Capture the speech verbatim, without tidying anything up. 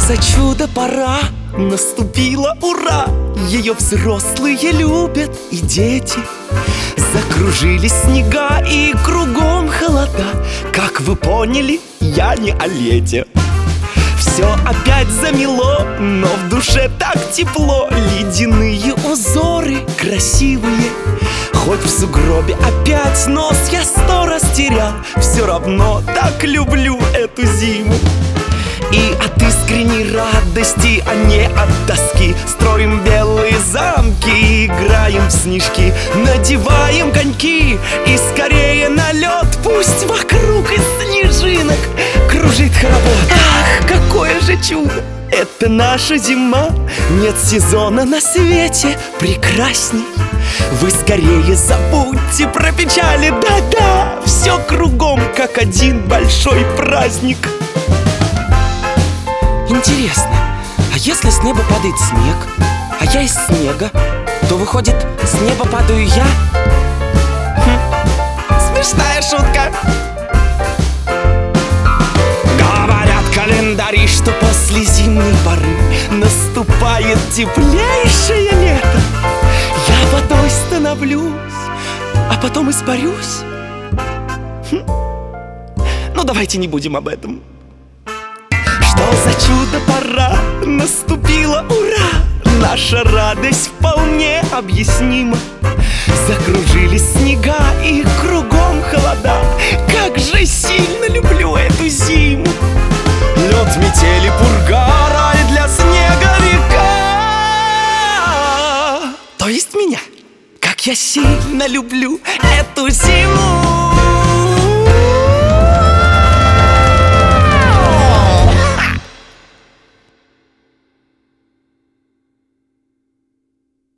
за чудо пора? Наступила, ура! Ее взрослые любят и дети. Закружились снега и кругом холода. Как вы поняли, я не о лете. Все опять замело, но в душе так тепло. Ледяные узоры красивые. Хоть в сугробе опять нос я сто раз терял, все равно так люблю эту зиму. И от искренней радости, а не от тоски, строим белые замки, играем в снежки, надеваем коньки и скорее на лед. Пусть вокруг из снежинок кружит хоровод. Ах, какое же чудо! Это наша зима. Нет сезона на свете прекрасней. Вы скорее забудьте про печали. Да-да, все кругом как один большой праздник. Интересно, а если с неба падает снег, а я из снега, то выходит, с неба падаю я? Хм. Смешная шутка. Говорят календари, что после зимней поры наступает теплейшее лето. Я водой становлюсь, а потом испарюсь. Хм. Ну давайте не будем об этом. Что за чудо пора? Наступила, ура! Наша радость вполне объяснима. Закружились снега и кругом холода. Как же сильно люблю эту зиму! Лед, метели, пурга, рай для снеговика. То есть меня, как я сильно люблю эту зиму.